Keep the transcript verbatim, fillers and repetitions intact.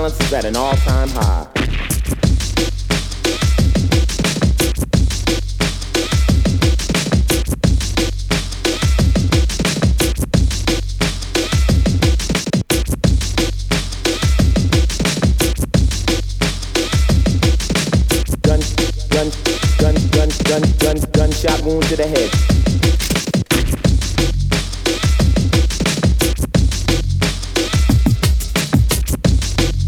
violence is at an all-time high. Gun, gun, gun, gun, gun, gun, gunshot wound to the head.